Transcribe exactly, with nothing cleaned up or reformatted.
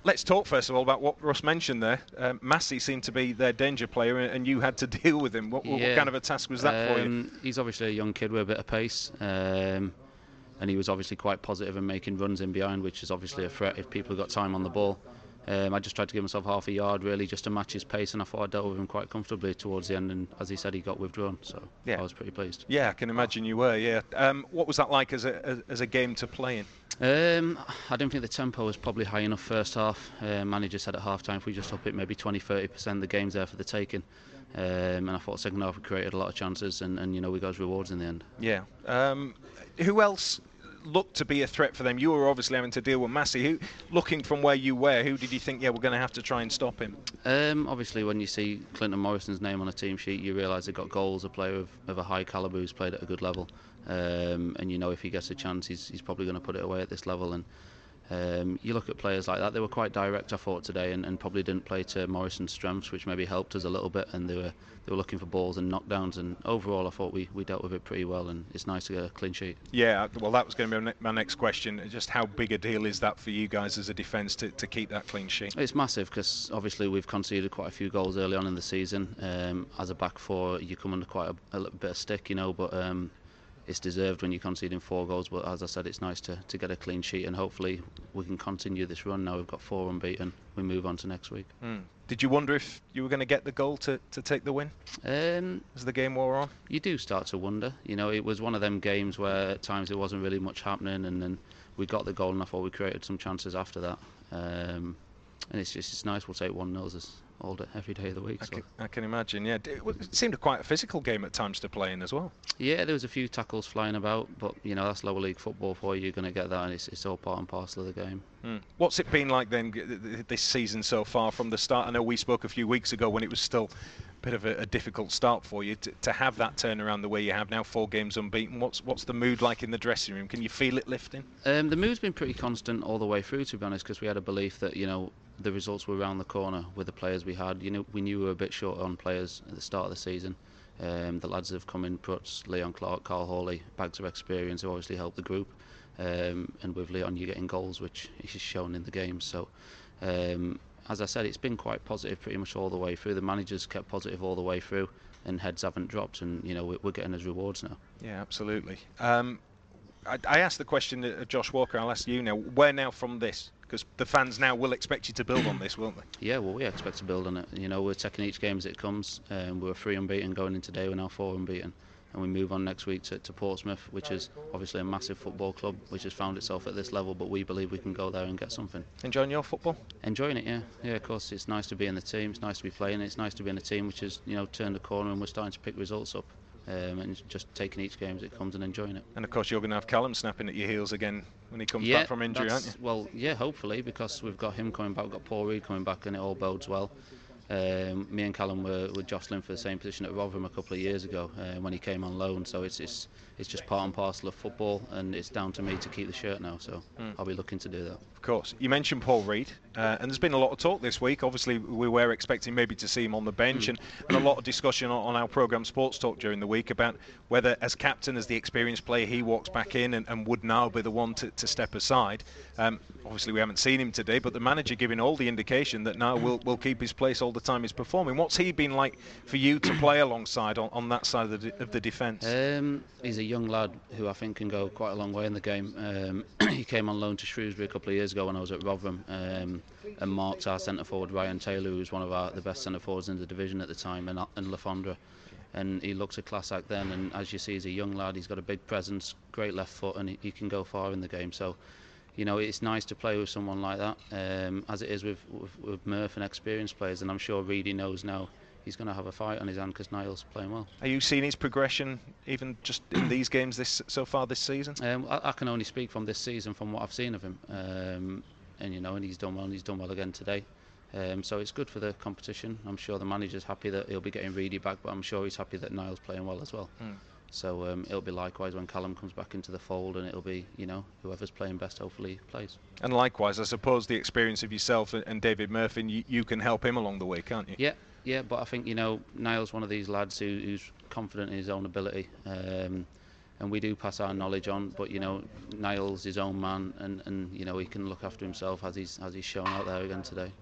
let's talk first of all about what Russ mentioned there. Um, Massey seemed to be their danger player, and you had to deal with him. What, what Yeah. kind of a task was that for you? Um, he's obviously a young kid with a bit of pace, um, and he was obviously quite positive and making runs in behind, which is obviously a threat if people have got time on the ball. Um, I just tried to give myself half a yard really just to match his pace, and I thought I dealt with him quite comfortably towards the end, and as he said, he got withdrawn, so Yeah. I was pretty pleased. Yeah, I can imagine you were, yeah. Um, what was that like as a, as, as a game to play in? Um, I don't think the tempo was probably high enough first half. Uh, manager said at half time if we just up it maybe twenty to thirty percent, the game's there for the taking. Um, and I thought second half we created a lot of chances, and, and you know we got rewards in the end. Yeah. Um, who else looked to be a threat for them? You were obviously having to deal with Massey. Who, looking from where you were, who did you think, yeah, we're going to have to try and stop him? Um, obviously, when you see Clinton Morrison's name on a team sheet, you realise they've got goals, a player of, of a high calibre who's played at a good level. Um, and you know if he gets a chance, he's, he's probably going to put it away at this level. And um, you look at players like that, they were quite direct, I thought, today, and, and probably didn't play to Morrison's strengths, which maybe helped us a little bit. And they were they were looking for balls and knockdowns. And overall, I thought we, we dealt with it pretty well, and it's nice to get a clean sheet. Yeah, well, that was going to be my next question. Just how big a deal is that for you guys as a defence to, to keep that clean sheet? It's massive because obviously we've conceded quite a few goals early on in the season. Um, as a back four, you come under quite a, a little bit of stick, you know, but um, it's deserved when you're conceding four goals. But as I said, it's nice to, to get a clean sheet, and hopefully we can continue this run. Now we've got four unbeaten, we move on to next week. Mm. Did you wonder if you were going to get the goal to, to take the win um, as the game wore on? You do start to wonder. You know, it was one of them games where at times there wasn't really much happening, and then we got the goal, and I thought we created some chances after that. Um, and it's just it's nice. We'll take one nil all day, every day of the week. I, so. can, I can imagine. Yeah, it, it seemed quite a physical game at times to play in as well. Yeah, there was a few tackles flying about, but you know that's lower league football for you. You're going to get that, and it's, it's all part and parcel of the game. Mm. What's it been like then this season so far from the start? I know we spoke a few weeks ago when it was still a bit of a, a difficult start for you to, to have that turnaround the way you have now, four games unbeaten. What's what's the mood like in the dressing room? Can you feel it lifting? Um, the mood's been pretty constant all the way through, to be honest, because we had a belief that you know the results were around the corner with the players we had. You know, we knew we were a bit short on players at the start of the season. Um, the lads have come in, Prutz, Leon Clark, Carl Hawley, bags of experience who obviously helped the group. Um, and with Leon, you're getting goals, which is shown in the game. So, um, as I said, it's been quite positive pretty much all the way through. The manager's kept positive all the way through, and heads haven't dropped. And you know, we're getting his rewards now. Yeah, absolutely. Um, I, I asked the question of Josh Walker. I'll ask you now. Where now from this? Because the fans now will expect you to build on this, won't they? Yeah, well, we expect to build on it. You know, we're taking each game as it comes. Um, we were three unbeaten going into today. We're now four unbeaten, and we move on next week to, to Portsmouth, which is obviously a massive football club, which has found itself at this level. But we believe we can go there and get something. Enjoying your football? Enjoying it, yeah, yeah. Of course, it's nice to be in the team. It's nice to be playing. It's nice to be in a team which has, you know, turned the corner and we're starting to pick results up. Um, and just taking each game as it comes and enjoying it. And of course you're going to have Callum snapping at your heels again when he comes yeah, back from injury, aren't you? Well, yeah, hopefully, because we've got him coming back, we've got Paul Reed coming back, and it all bodes well. Um, me and Callum were, were jostling for the same position at Rotherham a couple of years ago uh, when he came on loan, so it's, it's it's just part and parcel of football, and it's down to me to keep the shirt now, so mm. I'll be looking to do that. Of course. You mentioned Paul Reed, uh, and there's been a lot of talk this week. Obviously, we were expecting maybe to see him on the bench, mm. and, and a lot of discussion on, on our programme Sports Talk during the week about whether, as captain, as the experienced player, he walks back in and, and would now be the one to, to step aside. Um, obviously, we haven't seen him today, but the manager giving all the indication that now will will keep his place all the time he's performing. What's he been like for you to play alongside on, on that side of the, of the defence? Um, he's a young lad who I think can go quite a long way in the game. Um, he came on loan to Shrewsbury a couple of years ago when I was at Rotherham, um, and marked our centre forward Ryan Taylor, who was one of our the best centre forwards in the division at the time, and, and Lafondra. And he looked a class act then, and as you see, he's a young lad. He's got a big presence, great left foot, and he, he can go far in the game. So, you know, it's nice to play with someone like that, um, as it is with, with, with Murph and experienced players. And I'm sure Reedy knows now he's going to have a fight on his hand because Niall's playing well. Are you seeing his progression even just in these games this so far this season? Um, I, I can only speak from this season, from what I've seen of him, um, and you know, and he's done well. And he's done well again today. Um, so it's good for the competition. I'm sure the manager's happy that he'll be getting Reedy back, but I'm sure he's happy that Niall's playing well as well. Mm. So um, it'll be likewise when Callum comes back into the fold, and it'll be, you know, whoever's playing best hopefully plays. And likewise, I suppose the experience of yourself and David Murphy, you, you can help him along the way, can't you? Yeah, yeah. But I think, you know, Niall's one of these lads who, who's confident in his own ability. Um, and we do pass our knowledge on. But you know, Niall's his own man, and, and you know he can look after himself as he's as he's shown out there again today.